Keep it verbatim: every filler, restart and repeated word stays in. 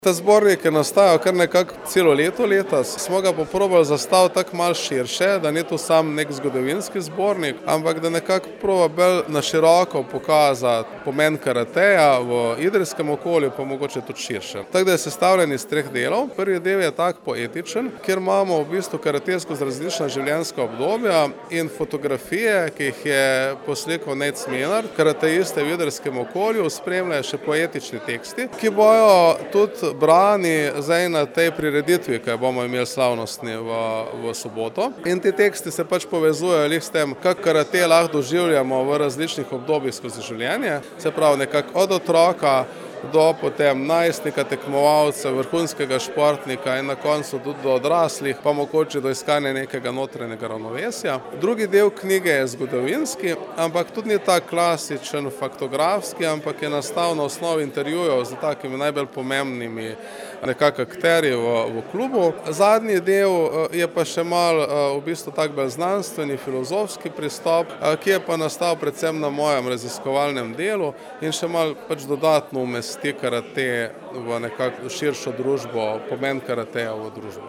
Ta zbornik je nastajal kar nekako celo leto letos, smo ga pa probali zastaviti tako malo širše, da ni to samo nek zgodovinski zbornik, ampak da nekako proba bolj na široko pokazati pomen karateja v idrijskem okolju, pa mogoče tudi širše. Tako da je sestavljen iz treh delov. Prvi del je tak poetičen, kjer imamo v bistvu karatesko z različna življenjska obdobja in fotografije, ki jih je poslikal Nejc Smenar, karateiste v idrijskem okolju, spremljajo še poetični teksti, ki bojo tudi brani zdaj na tej prireditvi, ki bomo imeli slavnostni v, v soboto. In ti teksti se pač povezujejo lih s tem, kako karate lahko doživljamo v različnih obdobjih skozi življenje, se pravi nekako od otroka do potem najstnika, tekmovalca, vrhunskega športnika in na koncu tudi do odraslih, pa mogoče do iskanja nekega notranjega ravnovesja. Drugi del knjige je zgodovinski, ampak tudi ni tak klasičen faktografski, ampak je nastal na osnovi intervjujev z takimi najbolj pomembnimi nekako akterji v, v klubu. Zadnji del je pa še malo v bistvu tak bolj znanstveni, filozofski pristop, ki je pa nastal predvsem na mojem raziskovalnem delu in še malo pač dodatno umesti karate v nekako širšo družbo, pomen karateja v družbo.